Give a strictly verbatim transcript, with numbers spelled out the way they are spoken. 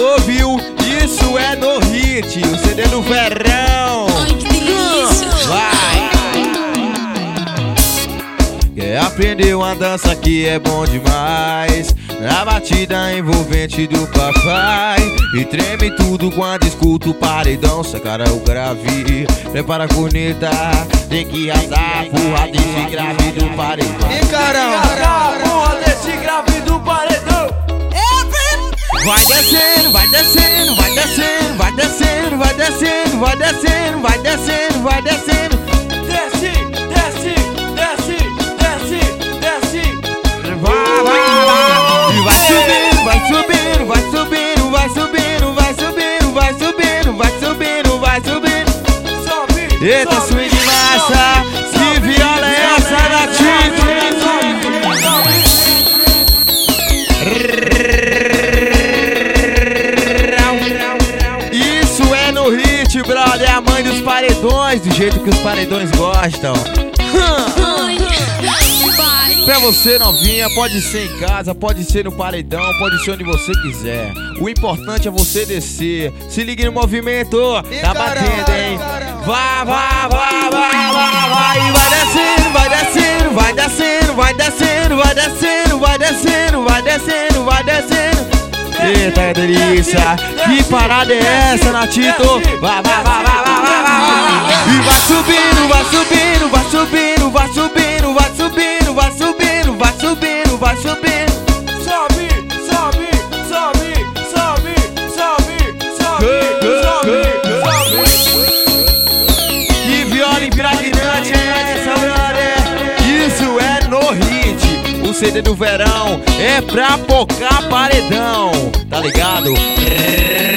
ouviu? Isso é no hit, o C D do verão. Ai, que delícia. Vai! Quer aprender uma dança que é bom demais? Na batida envolvente do papai. E treme tudo quando escuta o paredão. Sacara o grave, prepara a corneta. Tem que arrasar a porra desse grave do paredão. E caramba, porra desse grave do paredão. Vai descendo, vai descendo, vai descendo, vai descendo, vai descendo, vai descendo, vai descendo, vai descendo. Desce, desce, desce, desce, desce. Vai, vai, vai. E vai subindo, vai subindo, vai subindo, vai subindo, vai subindo, vai subindo, vai subindo, vai subindo. Sobe. Eita, swing massa, que viola é essa, Natito? Isso é no hit, brother, é a mãe dos paredões, do jeito que os paredões gostam. Ai, vai. Pra você novinha, pode ser em casa, pode ser no paredão, pode ser onde você quiser. O importante é você descer. Se ligue no movimento, tá batendo, hein? Vai, vai, vai, vai, vai, vai. E vai descendo, vai descendo, vai descendo, vai descendo, vai descendo, vai descendo, vai descendo, vai descendo. Eita, que delícia! Que parada é essa, Natito? Vai, vai, vai, vai, vai, vai, vai. E vai subindo, vai subindo, vai subindo, vai subindo, vai subindo, vai subindo, vai subindo, vai subindo. Sobe, sobe, sobe, sobe, sobe, sobe, sobe, sobe. Que viola impregnante é essa, brother? Isso é no hit. O C D do verão é pra pocar paredão, tá ligado?